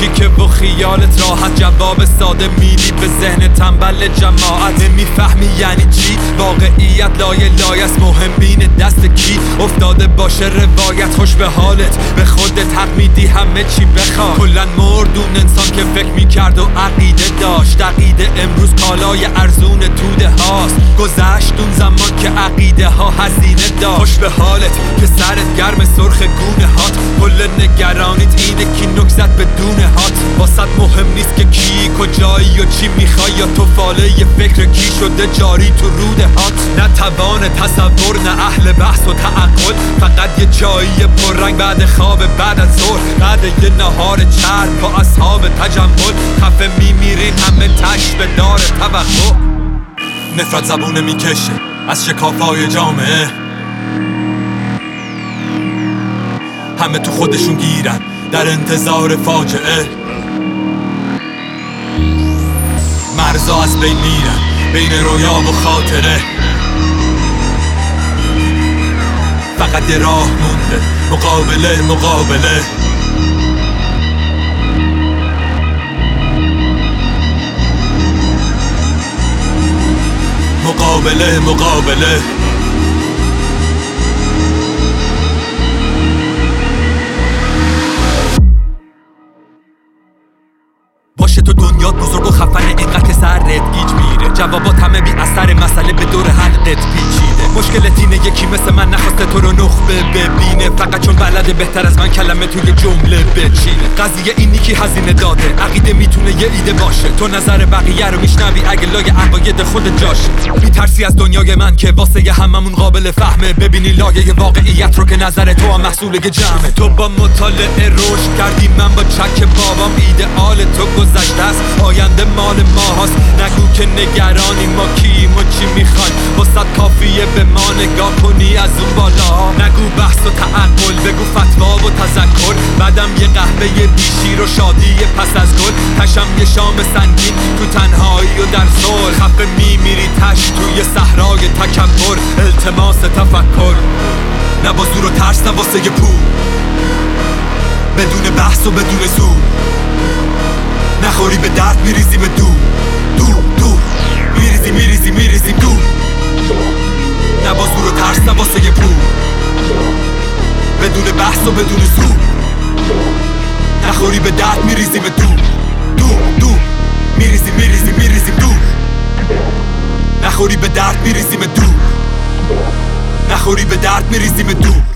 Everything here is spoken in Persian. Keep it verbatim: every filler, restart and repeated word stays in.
که و خیالت راحت، جواب ساده میدی به ذهن تنبل جماعت. نمیفهمی یعنی چی واقعیت، لایه لایه است مهم بین دست کی افتاده باشه روایت. خوش به حالت، به خودت حق میدی همه چی بخواد. کلن مردون انسان که فکر میکرد و عقیده داشت، عقیده امروز کالای ارزون توده هاست. گذشت اون زمان که عقیده ها هزینه داشت. خوش به حالت که سرت گرم سرخ گونه هات، کل نگرانیت اینه کی نکزت بدون هات. واسط مهم نیست که کی کجایی و چی میخوای، یا تو فاله یه فکر کی شده جاری تو روده هات. نه توان تصور نه اهل بحث و تعقل، فقط یه جایی پررنگ بعد خواب بعد از ظهر، بعد یه نهار چرب با اصحاب تجمل. خفه میمیرین همه تش به دار توقع. نفرت زبونه میکشه از شکافای جامعه، همه تو خودشون گیرن در انتظار فاجعه. مرزا از بین میرن بین رویا و خاطره، فقط یه راه مونده مقابله مقابله. مقابله مقابله. باشه تو دنیات بزرگ و خفنه، اینقدر که سرت گیج میره، جوابات همه بی اثر، مسئله به دور حلقت پیچیده. مشکلت اینه یکی مثل من نخواسته تو رو نخبه ببینه، فقط چون بلده بهتر از من کلمه توی جمله بچینه. قضیه اینی که هزینه داده، عقیده میتونه یه ایده باشه، تو نظر بقیه رو میشنوی اگه لای عقاید خود جاشه. میترسی از دنیای من که واسه هممون قابل فهمه، ببینی لایه واقعیت رو که نظر تو هم محصول یه جمعه. تو با مطالعه رشد کردی، من با چک بابام ایدئال تو گذشته است، آینده مال ما هست. نگو که نگرانی ما کیم و چی میخوای، واسط کافیه به ما نگاه کنی از اون بالا. نگو بحث و تعقل، بگو فتوا و تذکر، بعدم یه قهوه بیشیر و شادی پس از گل. تشم یه شام سنگین تو تنهایی و در صلح، خفه میمیری تش توی صحرای تکبر. التماس تفکر نه با زور و ترس، نه واسه یه پول، بدون بحث و بدون زور. نخوری به درد میریزی به دور دور دور، میریزی میریزی میریزی دور. نه با زور و ترس، نه واسه یه پول، بدون بحث و بدون زور. نخوری به درد میریزی به دور دور دور، میریزی میریزی میریزی دور. نخوری به درد میریزی به دور، نخوری به درد میریزی به دور.